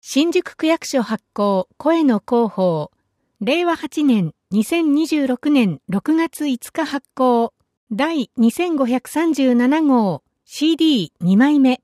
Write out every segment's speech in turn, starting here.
新宿区役所発行声の広報令和8年2026年6月5日発行第2537号 CD2 枚目。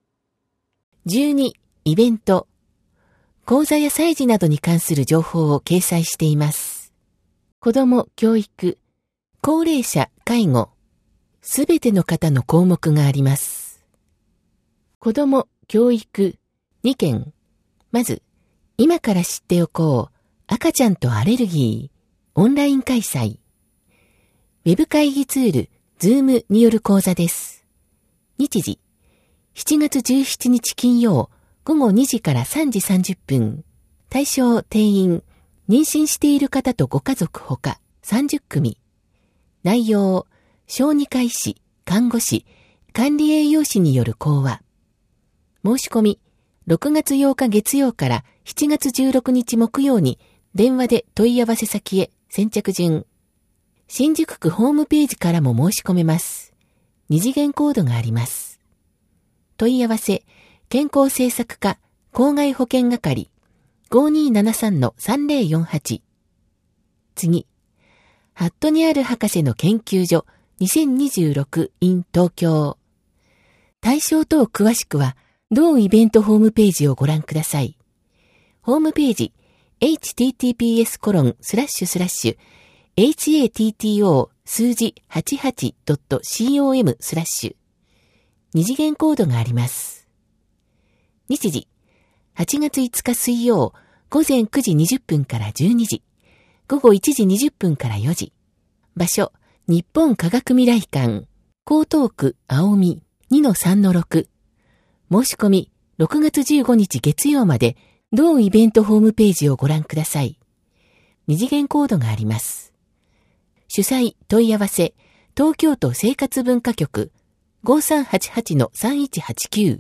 12イベント講座や祭事などに関する情報を掲載しています。子ども教育高齢者介護すべての方の項目があります。子ども教育2件。まず、今から知っておこう、赤ちゃんとアレルギー、オンライン開催。ウェブ会議ツール、Zoom による講座です。日時、7月17日金曜、午後2時から3時30分。対象定員、妊娠している方とご家族ほか、30組。内容、小児科医師、看護師、管理栄養士による講話。申し込み、6月8日月曜から7月16日木曜に電話で問い合わせ先へ先着順。新宿区ホームページからも申し込めます。二次元コードがあります。問い合わせ、健康政策課、公害保険係、5273-3048。次、ハットにある博士の研究所2026 in 東京。対象等詳しくは、同イベントホームページをご覧ください。ホームページ、https://hatto 数字 88.com/ 二次元コードがあります。日時、8月5日水曜、午前9時20分から12時、午後1時20分から4時。場所、日本科学未来館、江東区青海 2-3-6。申し込み、6月15日月曜まで、同イベントホームページをご覧ください。二次元コードがあります。主催問い合わせ、東京都生活文化局 5388-3189。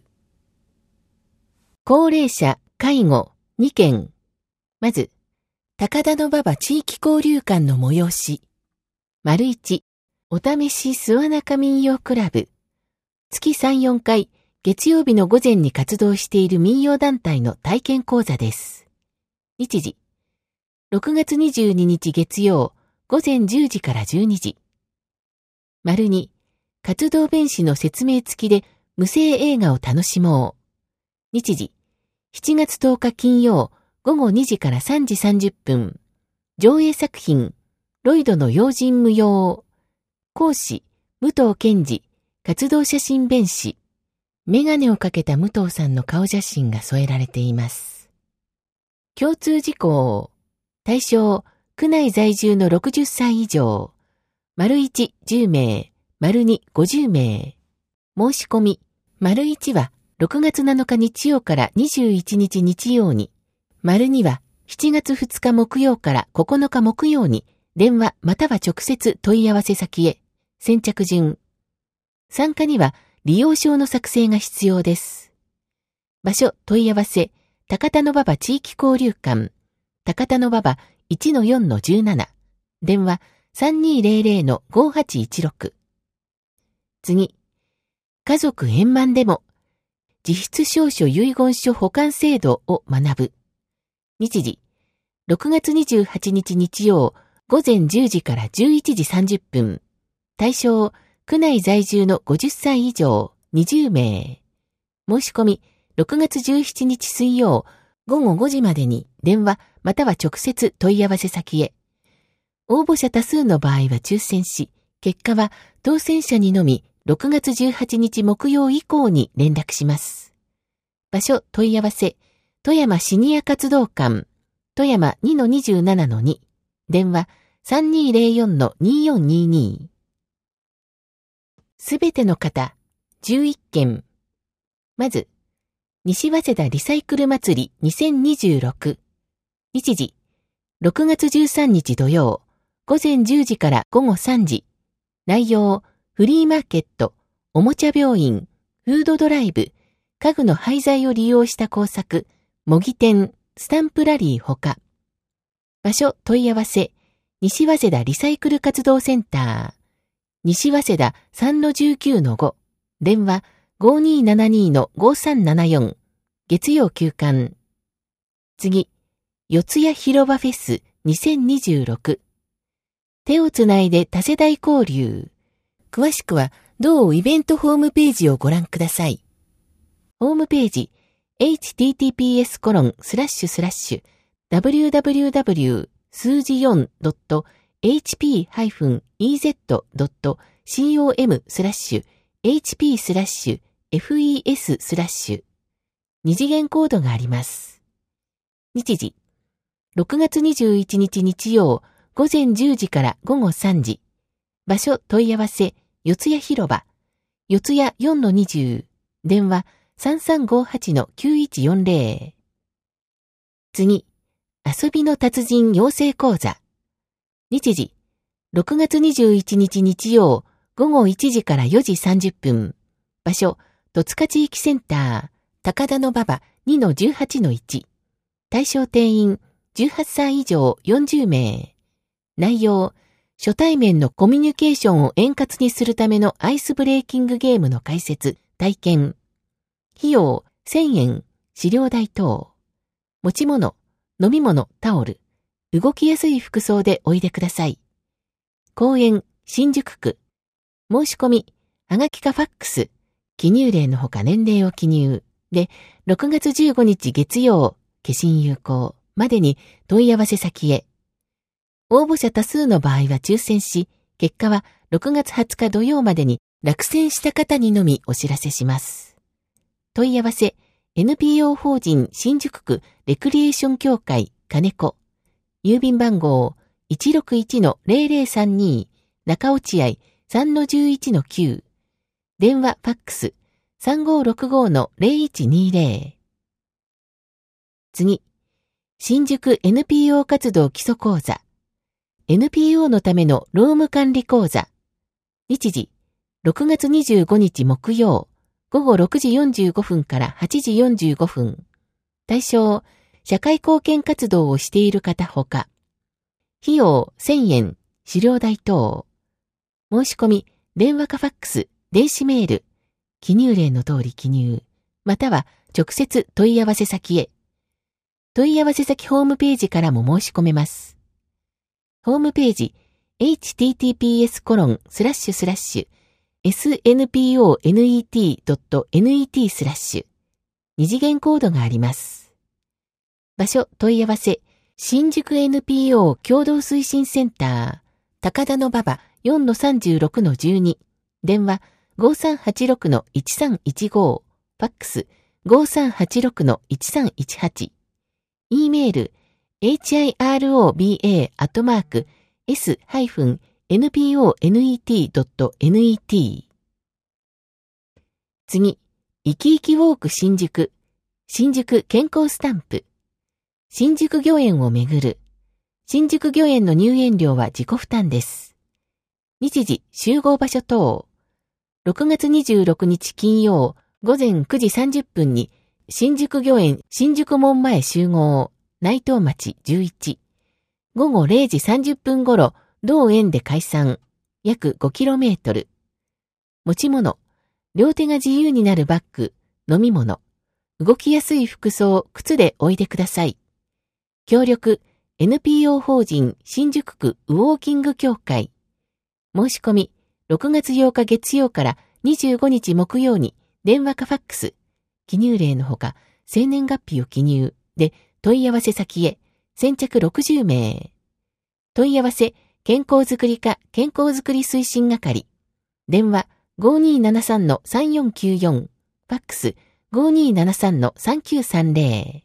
高齢者介護2件。まず、高田馬場地域交流館の催し。1、お試し諏訪中民謡クラブ。月3、4回、月曜日の午前に活動している民謡団体の体験講座です。日時、6月22日月曜、午前10時から12時。2、活動弁士の説明付きで無声映画を楽しもう。日時、7月10日金曜、午後2時から3時30分。上映作品、ロイドの用心無用。講師、武藤健二、活動写真弁士。メガネをかけた武藤さんの顔写真が添えられています。共通事項。対象、区内在住の60歳以上。1、10名。2、50名。申し込み。1は6月7日日曜から21日日曜に。2は7月2日木曜から9日木曜に。電話または直接問い合わせ先へ。先着順。参加には、利用証の作成が必要です。場所問い合わせ、高田馬場地域交流館、高田馬場 1-4-17、電話 3200-5816。次、家族円満でも、自筆証書遺言書保管制度を学ぶ。日時、6月28日日曜、午前10時から11時30分。対象、区内在住の50歳以上20名。申し込み、6月17日水曜午後5時までに電話または直接問い合わせ先へ。応募者多数の場合は抽選し、結果は当選者にのみ6月18日木曜以降に連絡します。場所問い合わせ、富山シニア活動館、富山 2-27-2、電話 3204-2422。すべての方、11件。まず、西早稲田リサイクル祭り2026。日時、6月13日土曜、午前10時から午後3時。内容、フリーマーケット、おもちゃ病院、フードドライブ、家具の廃材を利用した工作、模擬店、スタンプラリーほか。場所問い合わせ、西早稲田リサイクル活動センター。西早稲田 3-19-5、電話 5272-5374、月曜休館。 次、四谷広場フェス2026。手をつないで多世代交流。詳しくは同イベントホームページをご覧ください。ホームページ、https://www 数字 4.hp-ez.com/hp/fes/ 二次元コードがあります。日時、6月21日日曜、午前10時から午後3時。場所問い合わせ、四谷広場、四谷 4-20、電話3358-9140。次、遊びの達人養成講座。日時、6月21日日曜、午後1時から4時30分。場所、戸塚地域センター、高田馬場 2-18-1。対象定員、18歳以上40名。内容、初対面のコミュニケーションを円滑にするためのアイスブレーキングゲームの解説、体験。費用、1000円、資料代等。持ち物、飲み物、タオル。動きやすい服装でおいでください。公園、新宿区。申し込み、はがきかファックス。記入例のほか年齢を記入。で、6月15日月曜、消印有効までに問い合わせ先へ。応募者多数の場合は抽選し、結果は6月20日土曜までに落選した方にのみお知らせします。問い合わせ、NPO 法人新宿区レクリエーション協会金子。郵便番号 161-0032 中落合 3-11-9。電話ファックス 3565-0120。次、新宿 NPO 活動基礎講座。NPO のための労務管理講座。日時、6月25日木曜、午後6時45分から8時45分。対象、社会貢献活動をしている方ほか。費用1000円、資料代等。申し込み、電話かファックス、電子メール。記入例の通り記入。または直接問い合わせ先へ。問い合わせ先ホームページからも申し込めます。ホームページ、https://snponet.net/ 二次元コードがあります。場所問い合わせ、新宿 NPO 共同推進センター、高田馬場 4-36-12、電話 5386-1315、ファックス 5386-1318、E メール、hiroba@s-nponet.net。次、生き生きウォーク新宿、新宿健康スタンプ。新宿御苑をめぐる。新宿御苑の入園料は自己負担です。日時、集合場所等。6月26日金曜、午前9時30分に、新宿御苑新宿門前集合、内藤町11。午後0時30分頃、同園で解散。約 5km。持ち物。両手が自由になるバッグ、飲み物。動きやすい服装、靴でおいでください。協力、NPO 法人新宿区ウォーキング協会。申し込み、6月8日月曜から25日木曜に電話かファックス。記入例のほか、生年月日を記入。で、問い合わせ先へ。先着60名。問い合わせ、健康づくり課健康づくり推進係。電話、5273-3494。ファックス、5273-3930。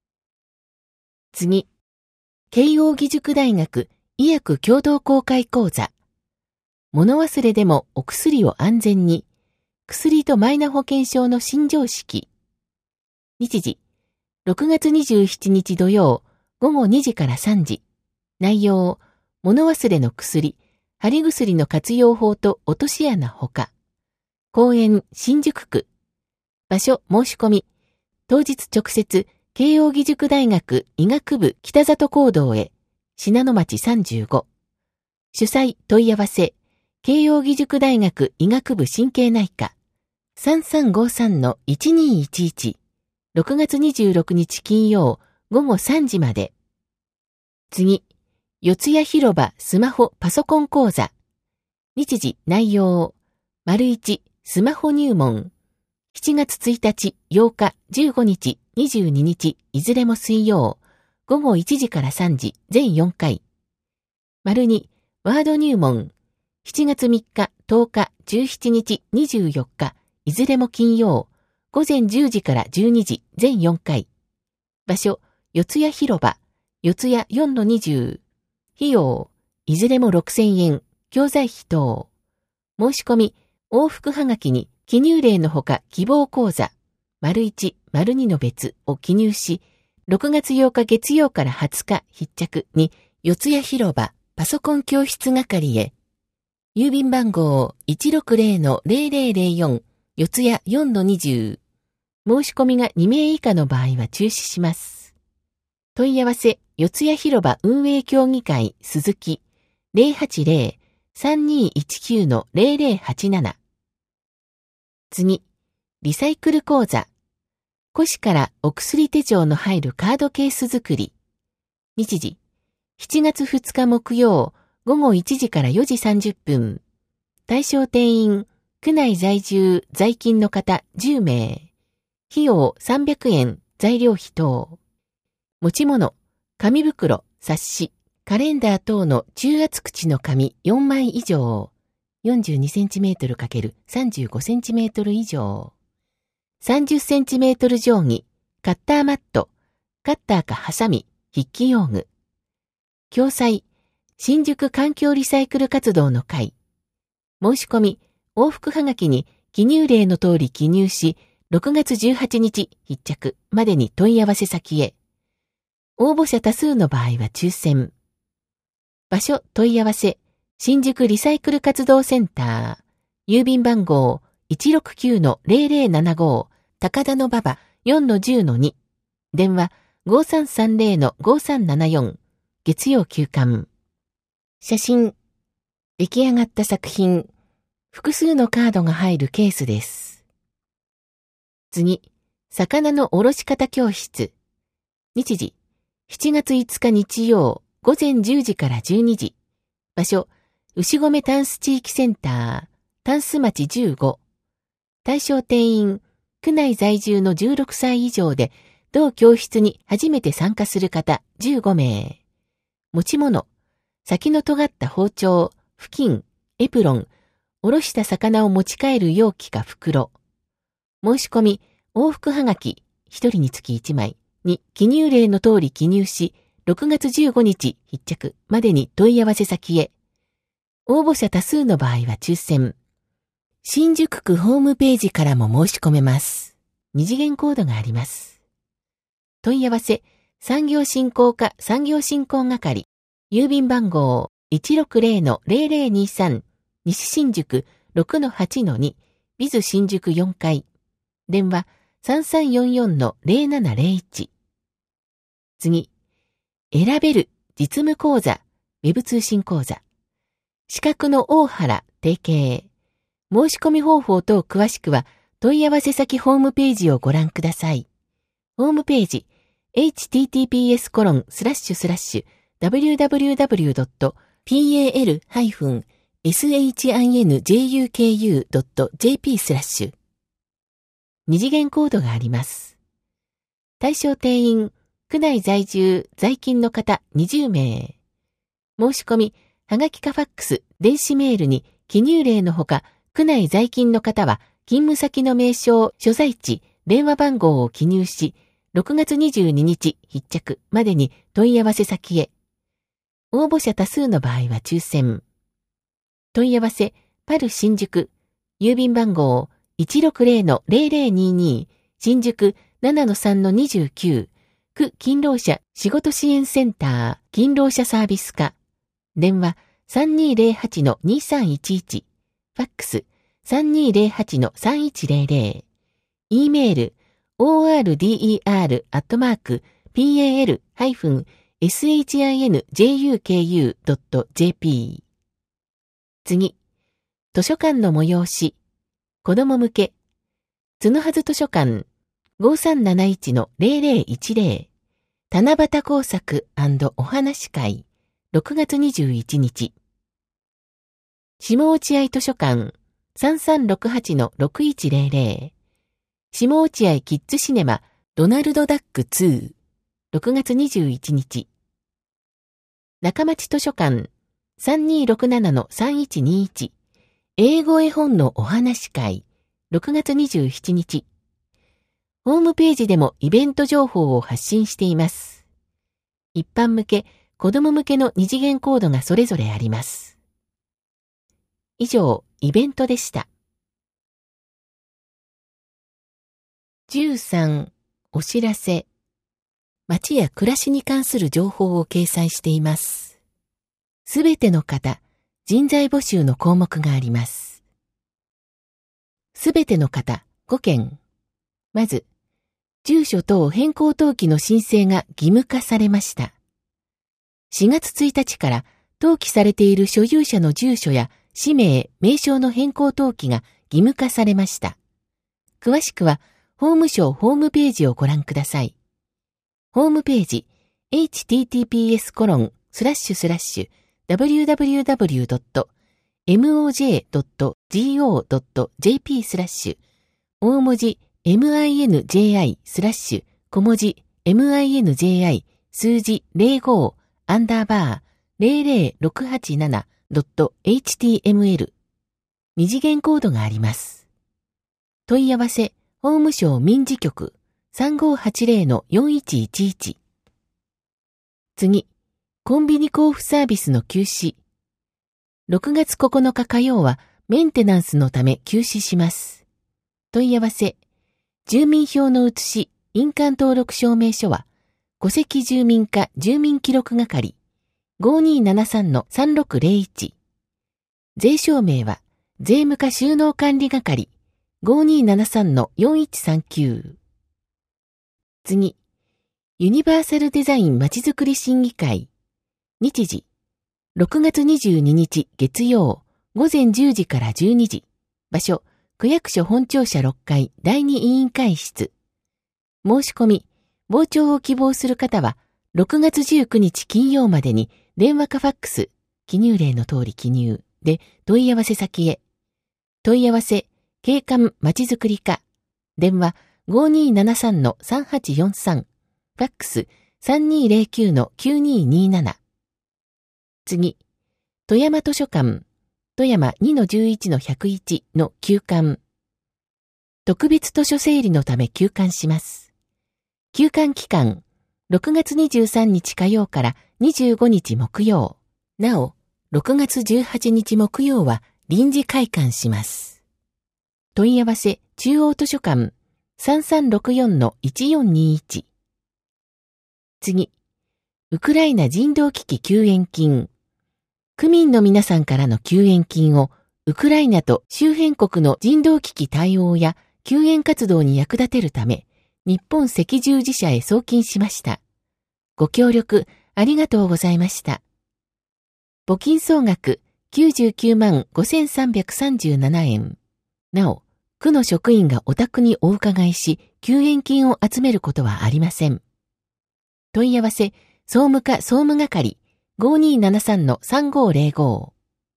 次、慶應義塾大学医薬共同公開講座。物忘れでもお薬を安全に。薬とマイナ保険証の新常識。日時、6月27日土曜、午後2時から3時。内容、物忘れの薬、貼り薬の活用法と落とし穴ほか。公園、新宿区。場所、申し込み。当日直接、慶應義塾大学医学部北里講堂へ。信濃町35。主催、問い合わせ。慶應義塾大学医学部神経内科。3353-1211。6月26日金曜、 午後3時まで。次、四谷広場スマホパソコン講座。日時内容。1、スマホ入門。7月1日、8日、15日、22日、いずれも水曜。午後1時から3時、全4回。2、ワード入門。7月3日、10日、17日、24日、いずれも金曜。午前10時から12時、全4回。場所、四谷広場、四谷 4-20。費用、いずれも6000円、教材費等。申し込み、往復はがきに記入例のほか希望講座、1、2の別を記入し、6月8日月曜から20日必着に、四谷広場パソコン教室係へ。郵便番号 160-0004 四谷 4-20。申し込みが2名以下の場合は中止します。問い合わせ、四谷広場運営協議会鈴木 080-3219-0087。次、リサイクル講座。古紙からお薬手帳の入るカードケース作り。日時、7月2日木曜、午後1時から4時30分。対象定員、区内在住、在勤の方10名。費用300円、材料費等。持ち物、紙袋、冊子、カレンダー等の中厚口の紙4枚以上。42cm×35cm 以上。30cm 定規、カッターマット、カッターかハサミ、筆記用具。共催、新宿環境リサイクル活動の会。申し込み、往復はがきに記入例の通り記入し、6月18日必着までに問い合わせ先へ。応募者多数の場合は抽選。場所問い合わせ、新宿リサイクル活動センター、郵便番号 169-0075、高田馬場 4-10-2、電話 5330-5374、月曜休館。写真、出来上がった作品、複数のカードが入るケースです。次、魚のおろし方教室。日時、7月5日日曜、午前10時から12時。場所、牛込タンス地域センター、タンス町15。対象定員、区内在住の16歳以上で、同教室に初めて参加する方15名。持ち物、先の尖った包丁、布巾、エプロン、おろした魚を持ち帰る容器か袋。申し込み、往復はがき、1人につき1枚に記入例の通り記入し、6月15日必着までに問い合わせ先へ。応募者多数の場合は抽選。新宿区ホームページからも申し込めます。二次元コードがあります。問い合わせ、産業振興課産業振興係、郵便番号 160-0023、西新宿 6-8-2、ビズ新宿4階。電話 3344-0701。次、選べる実務講座、ウェブ通信講座。資格の大原提携。申し込み方法等詳しくは問い合わせ先ホームページをご覧ください。ホームページ https://www.pal-shinjuku.jp/ 二次元コードがあります。対象定員、区内在住、在勤の方20名。申し込み、はがきかファックス、電子メールに記入例のほか、区内在勤の方は、勤務先の名称、所在地、電話番号を記入し、6月22日必着までに問い合わせ先へ。応募者多数の場合は抽選。問い合わせ、パル新宿、郵便番号 160-0022、新宿 7-3-29、区勤労者仕事支援センター、勤労者サービス課。電話 3208-2311、ファックス 3208-3100、E メール order-pal-shinjuku.jp。 次、図書館の催し、子供向け、つのはず図書館 5371-0010、 七夕工作&お話会6月21日。下落合図書館 3368-6100 下落合キッズシネマドナルドダック2 6月21日。中町図書館 3267-3121 英語絵本のお話会6月27日。ホームページでもイベント情報を発信しています。一般向け、子供向けの二次元コードがそれぞれあります。以上、イベントでした。13、お知らせ。街や暮らしに関する情報を掲載しています。すべての方、人材募集の項目があります。すべての方、5件。まず、住所等変更登記の申請が義務化されました。4月1日から登記されている所有者の住所や氏名、名称の変更登記が義務化されました。詳しくは、法務省ホームページをご覧ください。ホームページ、https://www.moj.go.jp/ 大文字minji/ 小文字 minji 数字 05-00687.html 二次元コードがあります。問い合わせ、法務省民事局 3580-4111 次、コンビニ交付サービスの休止。6月9日火曜はメンテナンスのため休止します。問い合わせ、住民票の写し、印鑑登録証明書は、戸籍住民課住民記録係 5273-3601。税証明は、税務課収納管理係 5273-4139。次、ユニバーサルデザインまちづくり審議会。日時、6月22日月曜、午前10時から12時。場所、区役所本庁舎6階第2委員会室。申し込み、傍聴を希望する方は、6月19日金曜までに電話かファックス、記入例の通り記入で問い合わせ先へ。問い合わせ、景観まちづくり課。電話 5273-3843。ファックス 3209-9227。次、富山図書館。富山 2-11-101 の休館。特別図書整理のため休館します。休館期間、6月23日火曜から25日木曜。なお、6月18日木曜は臨時開館します。問い合わせ、中央図書館 3364-1421。次、ウクライナ人道危機救援金。区民の皆さんからの救援金をウクライナと周辺国の人道危機対応や救援活動に役立てるため、日本赤十字社へ送金しました。ご協力ありがとうございました。募金総額99万5337円。なお、区の職員がお宅にお伺いし、救援金を集めることはありません。問い合わせ、総務課総務係5273-3505。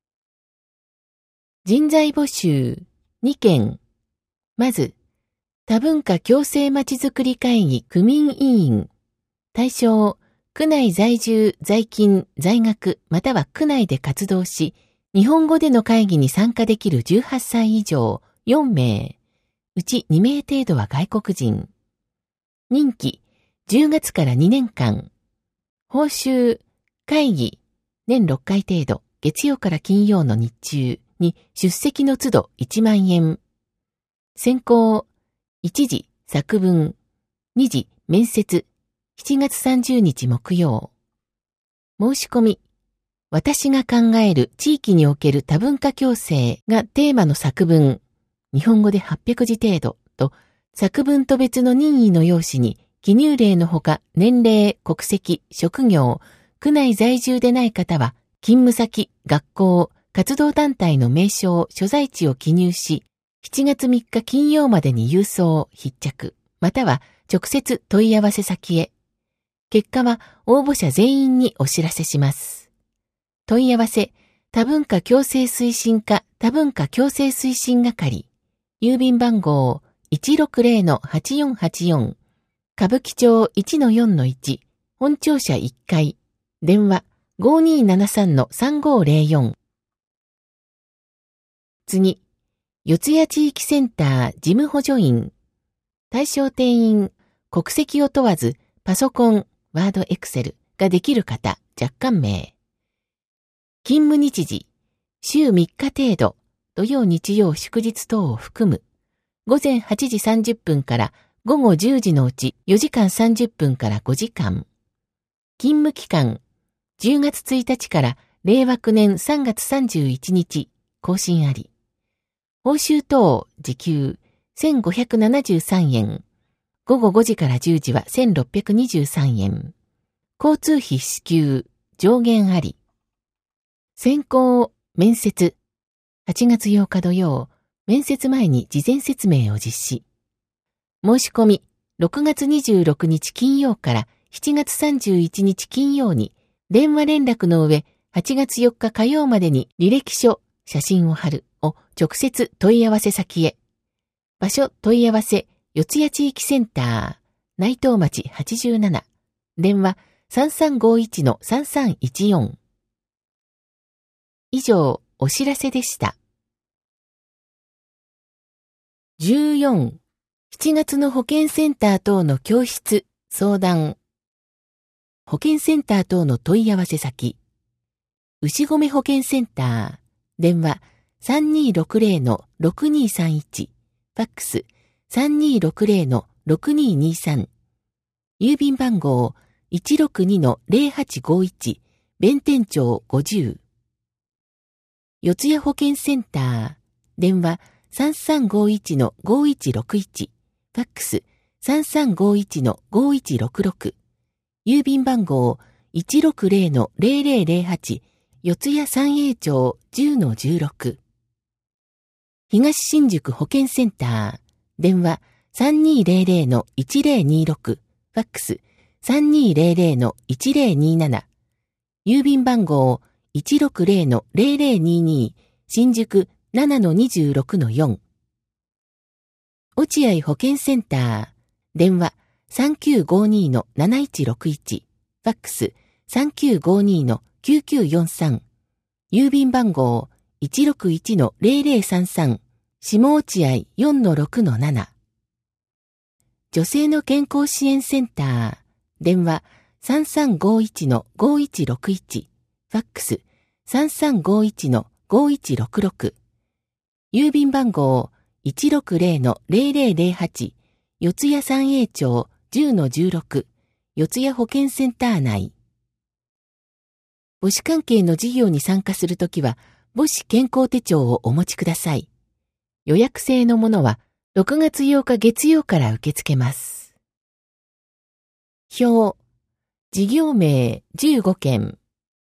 人材募集2件。まず、多文化共生まちづくり会議区民委員。対象、区内在住、在勤、在学、または区内で活動し、日本語での会議に参加できる18歳以上4名。うち2名程度は外国人。任期、10月から2年間。報酬、会議、年6回程度、月曜から金曜の日中に出席の都度1万円。選考、1次、作文、2次、面接、7月30日木曜。申し込み、私が考える地域における多文化共生がテーマの作文、日本語で800字程度と、作文と別の任意の用紙に、記入例のほか、年齢、国籍、職業、区内在住でない方は、勤務先、学校、活動団体の名称、所在地を記入し、7月3日金曜までに郵送、必着、または直接問い合わせ先へ。 結果は応募者全員にお知らせします。問い合わせ、多文化共生推進課多文化共生推進係、郵便番号 160-8484、歌舞伎町 1-4-1、本庁舎1階、電話 5273-3504。次、四谷地域センター事務補助員、対象定員、国籍を問わず、パソコン、ワードエクセルができる方、若干名。勤務日時、週3日程度、土曜日曜祝日等を含む、午前8時30分から午後10時のうち4時間30分から5時間。勤務期間、10月1日から令和9年3月31日、更新あり。報酬等、時給、1573円。午後5時から10時は1623円。交通費支給、上限あり。選考、面接。8月8日土曜、面接前に事前説明を実施。申し込み、6月26日金曜から7月31日金曜に、電話連絡の上、8月4日火曜までに履歴書、写真を貼るを直接問い合わせ先へ。場所問い合わせ、四谷地域センター、内藤町87。電話 3351-3314。以上、お知らせでした。14、7月の保健センター等の教室、相談。保健センター等の問い合わせ先。牛込保健センター、電話 3260-6231、ファックス 3260-6223。郵便番号 162-0851、弁天町50。四谷保健センター、電話 3351-5161、ファックス 3351-5166。郵便番号 160-0008、四谷三栄町 10-16。東新宿保健センター、電話 3200-1026、ファックス 3200-1027。郵便番号 160-0022、新宿 7-26-4。落合保健センター、電話 3952-7161、ファックス 3952-9943。郵便番号 161-0033、下落合 4-6-7。女性の健康支援センター、電話 3351-5161、ファックス 3351-5166。郵便番号 160-0008、四谷三栄町 10-16、四谷保健センター内。母子関係の事業に参加するときは、母子健康手帳をお持ちください。予約制のものは、6月8日月曜から受け付けます。表、事業名15件。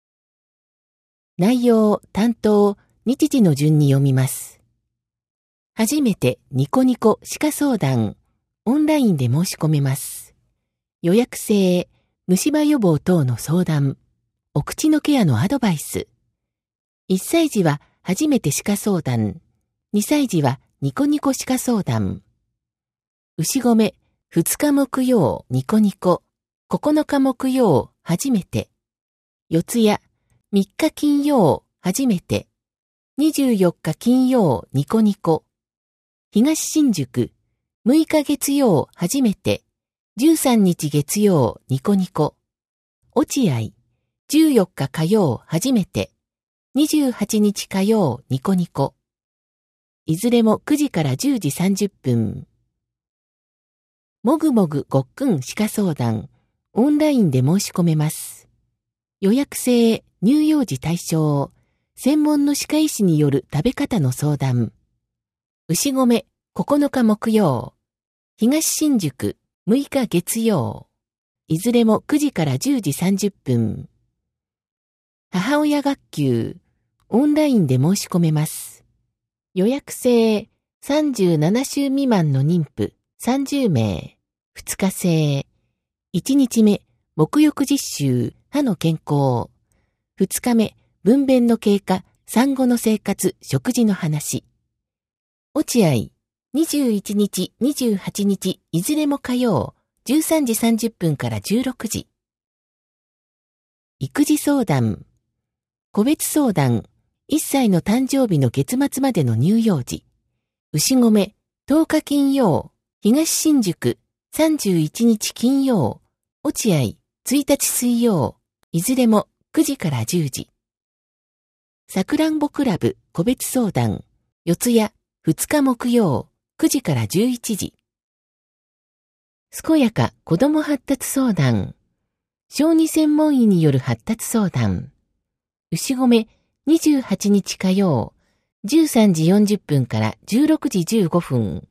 内容、担当、日時の順に読みます。はじめて、ニコニコ歯科相談、オンラインで申し込めます。予約制、虫歯予防等の相談、お口のケアのアドバイス。1歳児は初めて歯科相談、2歳児はニコニコ歯科相談。牛込、2日木曜ニコニコ、9日木曜初めて。四谷、3日金曜初めて。24日金曜ニコニコ。東新宿、6日月曜初めて。13日月曜ニコニコ。落合、14日火曜初めて。28日火曜ニコニコ。いずれも9時から10時30分。もぐもぐごっくん歯科相談、オンラインで申し込めます。予約制、乳幼児対象、専門の歯科医師による食べ方の相談。牛込、9日木曜。東新宿、6日月曜。いずれも9時から10時30分。母親学級、オンラインで申し込めます。予約制、37週未満の妊婦30名、2日制。1日目、 沐浴実習、歯の健康。2日目、分娩の経過、産後の生活、食事の話。落合、21日、28日、いずれも火曜、13時30分から16時。育児相談。個別相談。1歳の誕生日の月末までの乳幼児。牛込、10日金曜、東新宿、31日金曜、落合、1日水曜、いずれも9時から10時。さくらんぼクラブ個別相談、四谷、2日木曜、9時から11時。健やか子ども発達相談、小児専門医による発達相談。牛込、28日火曜、13時40分から16時15分。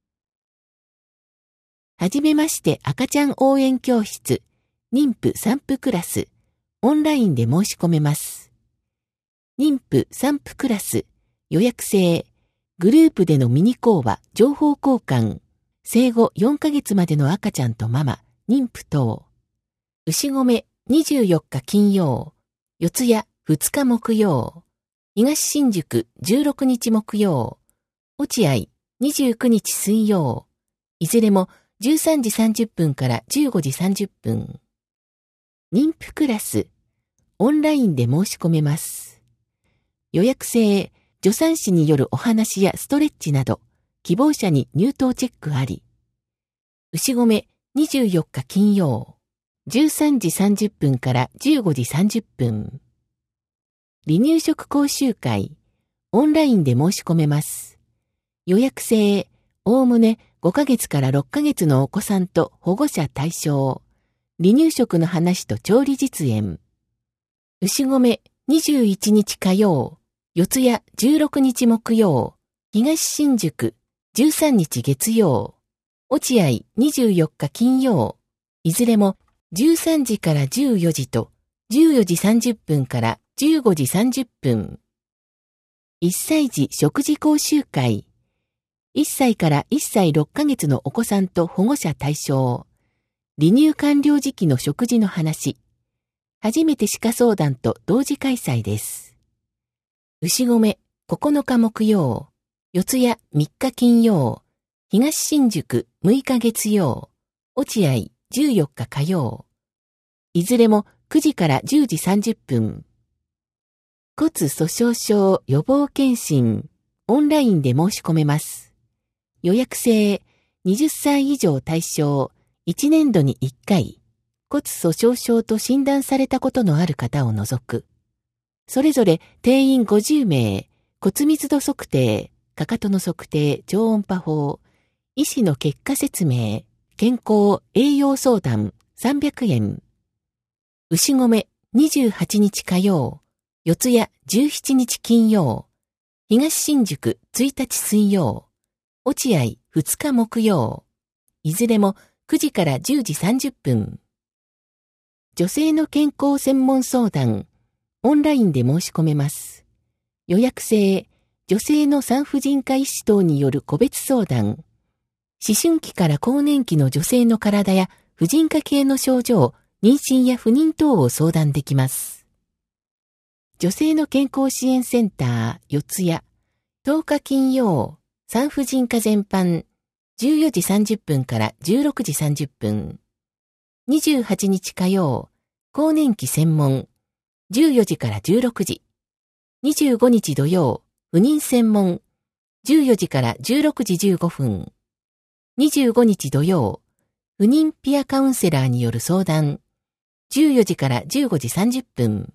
はじめまして赤ちゃん応援教室、妊婦産婦クラス、オンラインで申し込めます。妊婦産婦クラス、予約制、グループでのミニ講話、情報交換、生後4ヶ月までの赤ちゃんとママ、妊婦等。牛込、24日金曜、四谷、2日木曜、東新宿16日木曜、落合29日水曜、いずれも13時30分から15時30分。妊婦クラス、オンラインで申し込めます。予約制、助産師によるお話やストレッチなど、希望者に入湯チェックあり。牛込24日金曜、13時30分から15時30分。離乳食講習会、オンラインで申し込めます。予約制、おおむね5ヶ月から6ヶ月のお子さんと保護者対象。離乳食の話と調理実演。牛込21日火曜、四谷16日木曜、東新宿13日月曜、落合24日金曜、いずれも13時から14時と14時30分から15時30分。1歳児食事講習会。1歳から1歳6ヶ月のお子さんと保護者対象。離乳完了時期の食事の話。初めて歯科相談と同時開催です。牛込9日木曜。四谷3日金曜。東新宿6日月曜。落合14日火曜。いずれも9時から10時30分。骨粗鬆症予防検診、オンラインで申し込めます。予約制、20歳以上対象、1年度に1回、骨粗鬆症と診断されたことのある方を除く。それぞれ定員50名、骨密度測定、かかとの測定、超音波法、医師の結果説明、健康、栄養相談、300円。牛込28日火曜、四谷17日金曜、東新宿1日水曜、落合2日木曜、いずれも9時から10時30分。女性の健康専門相談、オンラインで申し込めます。予約制、女性の産婦人科医師等による個別相談、思春期から更年期の女性の体や婦人科系の症状、妊娠や不妊等を相談できます。女性の健康支援センター、四谷、10日金曜、産婦人科全般、14時30分から16時30分。28日火曜、更年期専門、14時から16時。25日土曜、不妊専門、14時から16時15分。25日土曜、不妊ピアカウンセラーによる相談、14時から15時30分。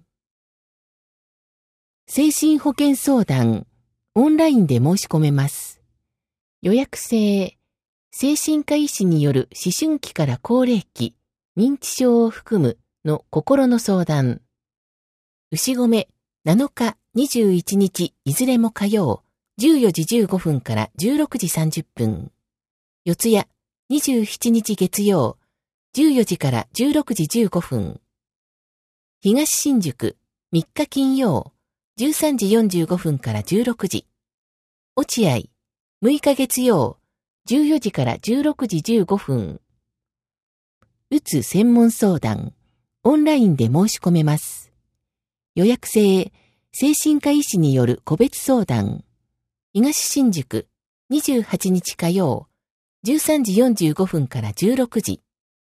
精神保健相談、オンラインで申し込めます。予約制、精神科医師による思春期から高齢期、認知症を含むの心の相談。牛込、7日、21日、いずれも火曜、14時15分から16時30分。四谷、27日月曜、14時から16時15分。東新宿、3日金曜、13時45分から16時。落合、6日月曜、14時から16時15分。うつ専門相談、 オンラインで申し込めます。予約制、精神科医師による個別相談。東新宿、28日火曜、13時45分から16時。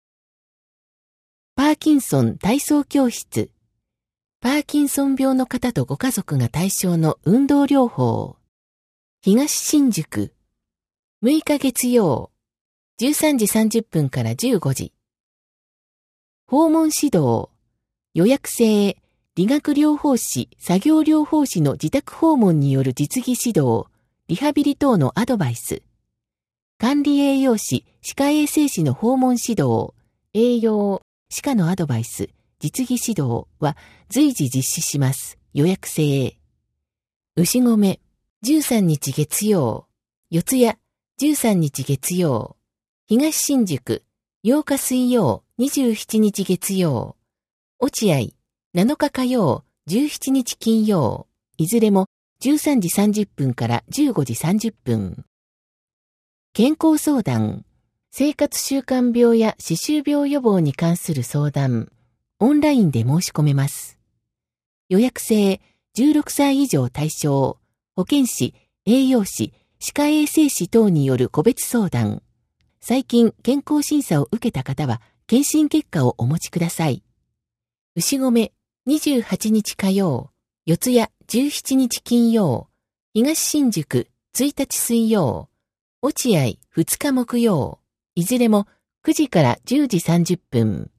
パーキンソン体操教室。パーキンソン病の方とご家族が対象の運動療法。東新宿。6日月曜、13時30分から15時。訪問指導。予約制、理学療法士、作業療法士の自宅訪問による実技指導、リハビリ等のアドバイス。管理栄養士、歯科衛生士の訪問指導、栄養、歯科のアドバイス、実技指導は随時実施します。予約制。牛込、13日月曜、四谷、13日月曜、東新宿、8日水曜、27日月曜、落合、7日火曜、17日金曜、いずれも13時30分から15時30分。健康相談、生活習慣病や歯周病予防に関する相談、オンラインで申し込めます。予約制、16歳以上対象、保健師、栄養士、歯科衛生士等による個別相談。最近健康審査を受けた方は、検診結果をお持ちください。牛込、28日火曜、四谷17日金曜、東新宿1日水曜、落合2日木曜、いずれも9時から10時30分。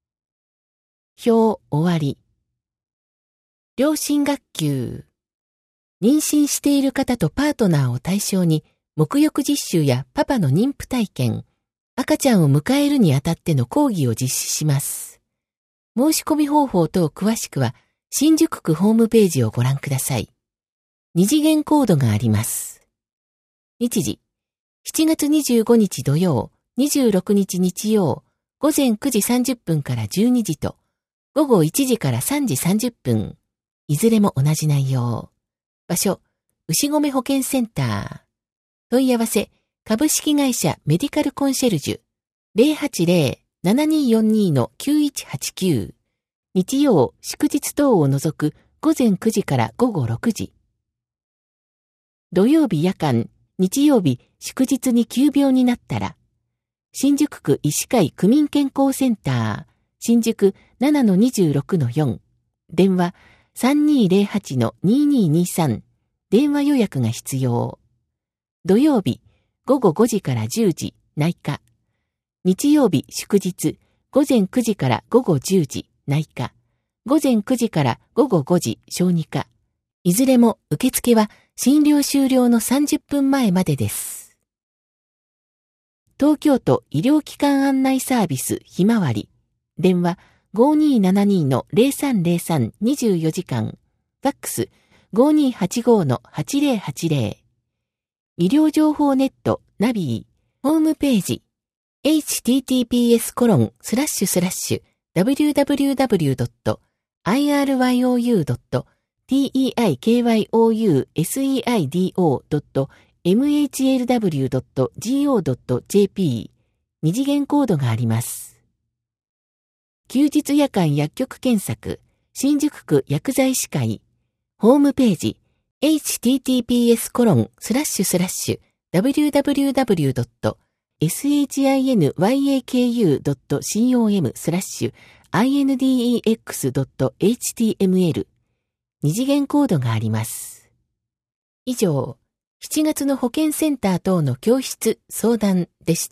表終わり。両親学級。妊娠している方とパートナーを対象に、沐浴実習やパパの妊婦体験、赤ちゃんを迎えるにあたっての講義を実施します。申し込み方法等詳しくは、新宿区ホームページをご覧ください。二次元コードがあります。日時、7月25日土曜、26日日曜、午前9時30分から12時と、午後1時から3時30分。いずれも同じ内容。場所、牛込保健センター。問い合わせ、株式会社メディカルコンシェルジュ 080-7242-9189。日曜、祝日等を除く午前9時から午後6時。土曜日夜間、日曜日祝日に急病になったら、新宿区医師会区民健康センター、新宿 7-26-4、電話 3208-2223、電話予約が必要。土曜日、午後5時から10時、内科。日曜日祝日、午前9時から午後10時、内科。午前9時から午後5時、小児科。いずれも受付は診療終了の30分前までです。東京都医療機関案内サービスひまわり。電話 5272-0303-24 時間。ファックス 5285-8080。医療情報ネットナビー。ホームページ。https://www.iryouteikyouseio.mhlw.go.jp 二次元コードがあります。休日夜間薬局検索、新宿区薬剤師会、ホームページ、https://www.shinyaku.com/index.html 二次元コードがあります。以上、7月の保健センター等の教室相談でした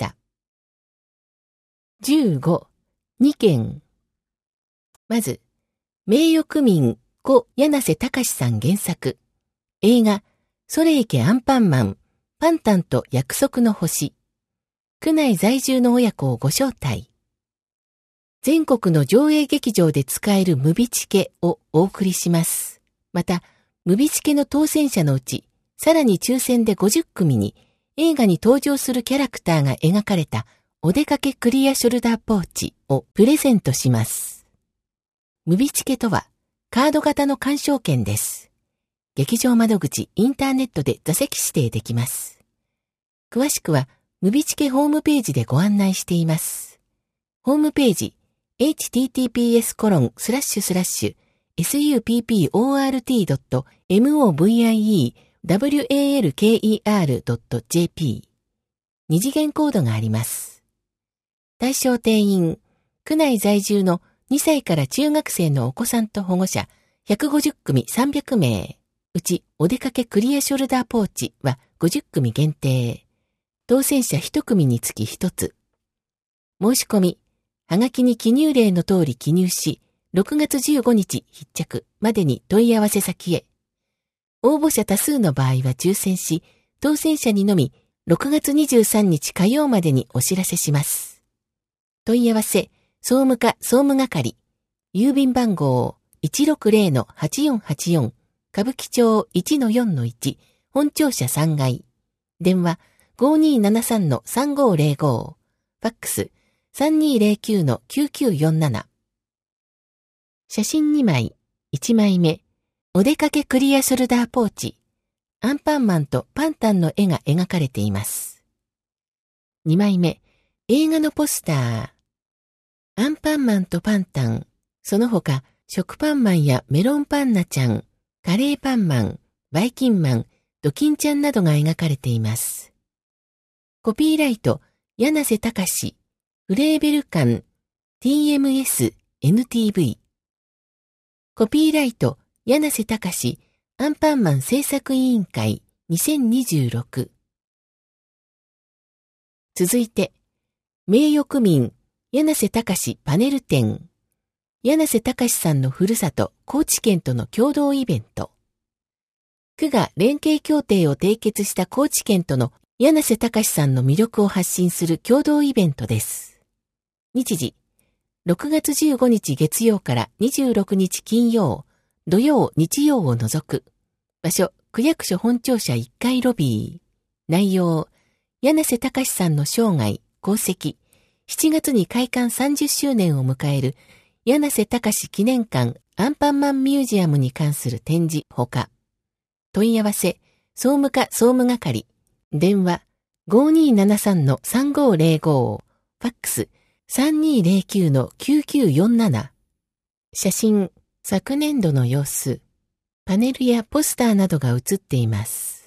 。15、2件。まず、名誉区民故柳瀬隆さん原作。映画、それいけアンパンマン、パンタンと約束の星。区内在住の親子をご招待。全国の上映劇場で使えるムビチケをお送りします。また、ムビチケの当選者のうち、さらに抽選で50組に映画に登場するキャラクターが描かれたお出かけクリアショルダーポーチをプレゼントします。ムビチケとはカード型の鑑賞券です。劇場窓口、インターネットで座席指定できます。詳しくはムビチケホームページでご案内しています。ホームページ https://support.movieWalker.jp 二次元コードがあります。対象定員、区内在住の2歳から中学生のお子さんと保護者150組300名、うちお出かけクリアショルダーポーチは50組限定。当選者1組につき1つ。申し込み、はがきに記入例の通り記入し、6月15日必着までに問い合わせ先へ。応募者多数の場合は抽選し、当選者にのみ6月23日火曜までにお知らせします。問い合わせ、総務課総務係、郵便番号 160-8484、歌舞伎町 1-4-1、本庁舎3階。電話 5273-3505、ファックス 3209-9947。写真2枚、1枚目、お出かけクリアショルダーポーチ。アンパンマンとパンタンの絵が描かれています。2枚目、映画のポスター。アンパンマンとパンタン、その他、食パンマンやメロンパンナちゃん、カレーパンマン、バイキンマン、ドキンちゃんなどが描かれています。コピーライト、柳瀬隆、フレーベル館、TMS、NTV。コピーライト、柳瀬隆、アンパンマン制作委員会2026。続いて、名誉区民、柳瀬隆パネル展。柳瀬隆さんのふるさと、高知県との共同イベント。区が連携協定を締結した高知県との柳瀬隆さんの魅力を発信する共同イベントです。日時、6月15日月曜から26日金曜、土曜、日曜を除く。場所、区役所本庁舎1階ロビー。内容、柳瀬隆さんの生涯、功績。7月に開館30周年を迎える柳瀬隆記念館アンパンマンミュージアムに関する展示ほか。問い合わせ、総務課総務係。電話、5273-3505。ファックス、3209-9947。写真、昨年度の様子。パネルやポスターなどが写っています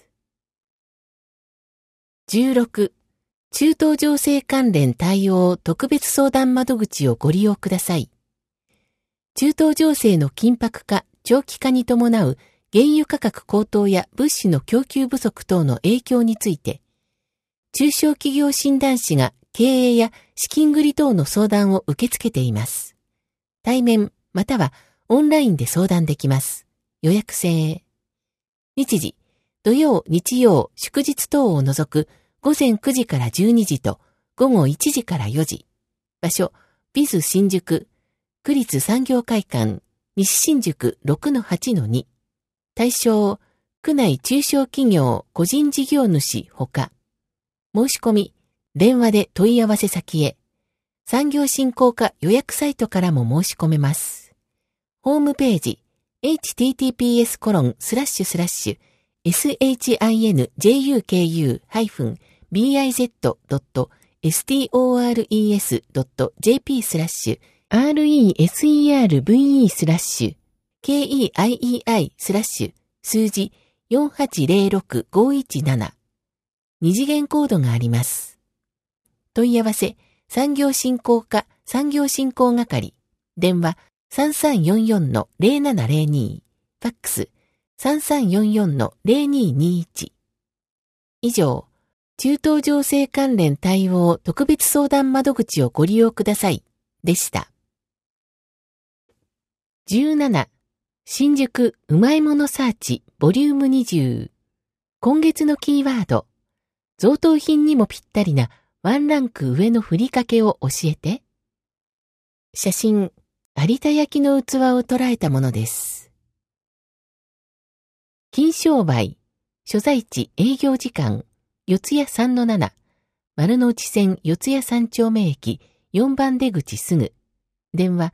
。16、中東情勢関連対応特別相談窓口をご利用ください。中東情勢の緊迫化、長期化に伴う原油価格高騰や物資の供給不足等の影響について、中小企業診断士が経営や資金繰り等の相談を受け付けています。対面またはオンラインで相談できます。予約制。日時、土曜、日曜、祝日等を除く午前9時から12時と午後1時から4時。場所、ビズ新宿、区立産業会館、西新宿 6-8-2。対象、区内中小企業、個人事業主ほか。申し込み、電話で問い合わせ先へ。産業振興課予約サイトからも申し込めます。ホームページ、https://jukuju-biz.story.reserve/keii/ 数字4806517。二次元コードがあります。問い合わせ、産業振興課産業振興係。電話3344-0702。ファックス3344-0221。以上、中東情勢関連対応特別相談窓口をご利用ください。でした。17、新宿うまいものサーチボリューム20。今月のキーワード、贈答品にもぴったりなワンランク上のふりかけを教えて。写真、有田焼の器を捉えたものです。金商売、所在地営業時間、四谷 3-7、丸の内線四谷3丁目駅4番出口すぐ。電話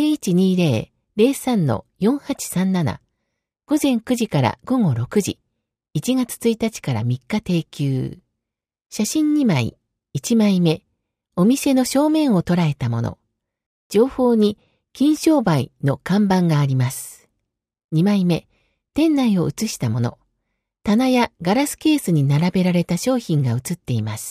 0120-03-4837。午前9時から午後6時。1月1日から3日定休。写真2枚、1枚目、お店の正面を捉えたもの。 上方に金商売の看板があります。2枚目、店内を写したもの。棚やガラスケースに並べられた商品が写っています。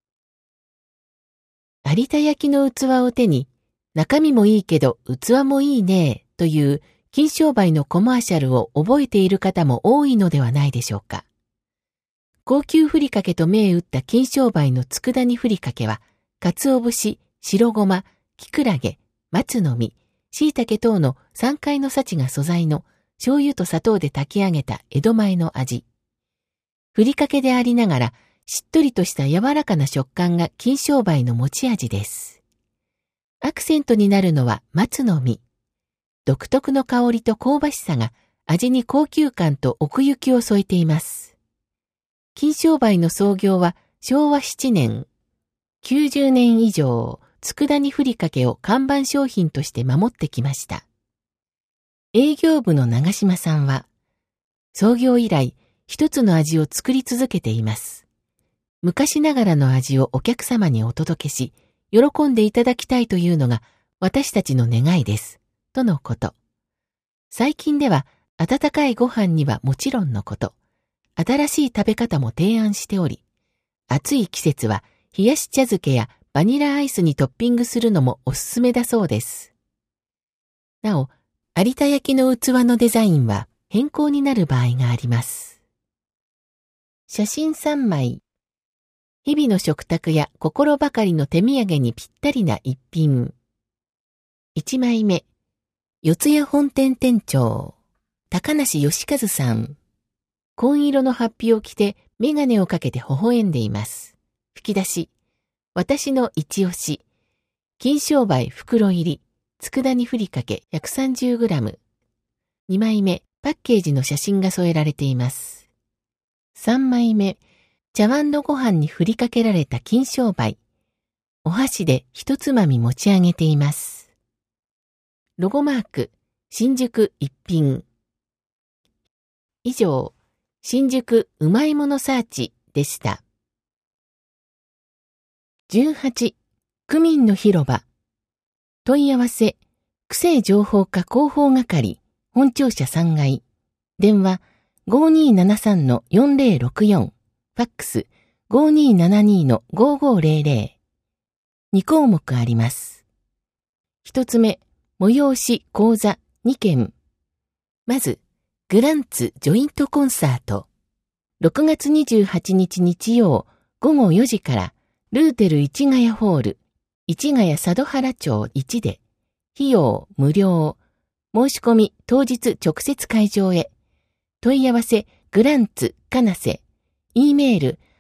有田焼の器を手に、中身もいいけど器もいいねという金商売のコマーシャルを覚えている方も多いのではないでしょうか。高級ふりかけと銘打った金商売の佃煮ふりかけは、鰹節、白ごま、きくらげ、松の実、椎茸等の3階の幸が素材の醤油と砂糖で炊き上げた江戸前の味。ふりかけでありながら、しっとりとした柔らかな食感が金商売の持ち味です。アクセントになるのは松の実。独特の香りと香ばしさが味に高級感と奥行きを添えています。金商売の創業は昭和7年。90年以上、佃煮ふりかけを看板商品として守ってきました。営業部の長島さんは、創業以来、一つの味を作り続けています。昔ながらの味をお客様にお届けし、喜んでいただきたいというのが私たちの願いです。とのこと。最近では、温かいご飯にはもちろんのこと、新しい食べ方も提案しており、暑い季節は冷やし茶漬けやバニラアイスにトッピングするのもおすすめだそうです。なお、有田焼の器のデザインは変更になる場合があります。写真3枚。日々の食卓や心ばかりの手土産にぴったりな一品。1枚目。四谷本店店長、高梨義和さん。紺色の法被を着てメガネをかけて微笑んでいます。吹き出し。私の一押し。金商売袋入り。佃煮ふりかけ 130g。2枚目、パッケージの写真が添えられています。3枚目、茶碗のご飯にふりかけられた金商売。お箸で一つまみ持ち上げています。ロゴマーク、新宿一品。以上、新宿うまいものサーチでした。18、区民の広場。問い合わせ、区政情報課広報係、本庁舎3階。電話、5273-4064。ファックス、5272-5500。2項目あります。1つ目、催し講座2件。まず、グランツジョイントコンサート。6月28日日曜午後4時から、ルーテル市ヶ谷ホール、市ヶ谷佐渡原町1で、費用無料、申し込み当日直接会場へ、問い合わせグランツかなせ、e メール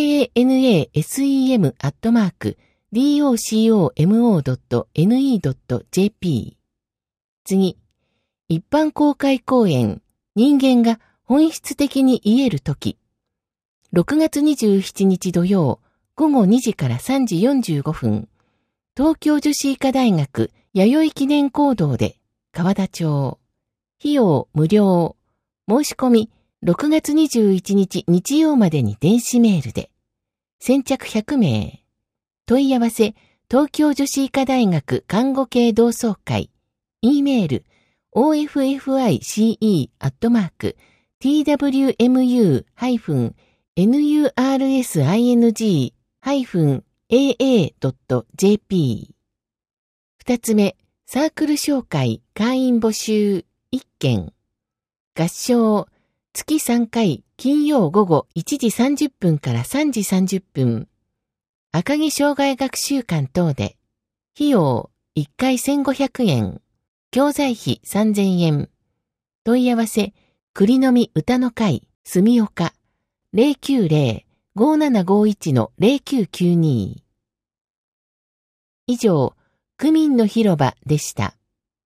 kanasem@docomo.ne.jp。次、一般公開講演、人間が本質的に癒えるとき。6月27日土曜、午後2時から3時45分、東京女子医科大学弥生記念講堂で、川田町。費用無料。申し込み、6月21日日曜までに電子メールで。先着100名。問い合わせ、東京女子医科大学看護系同窓会。e メール、office-twmu-twnursining-aa.jp。二つ目、サークル紹介会員募集1件。合唱、月3回金曜午後1時30分から3時30分。赤城障害学習館等で。費用1回1500円。教材費3000円。問い合わせ、栗の実歌の会、住岡。090-5751-0992。以上、区民の広場でした。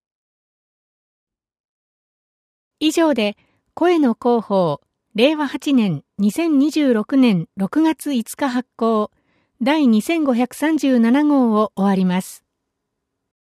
以上で、声の広報、令和8年2026年6月5日発行、第2537号を終わります。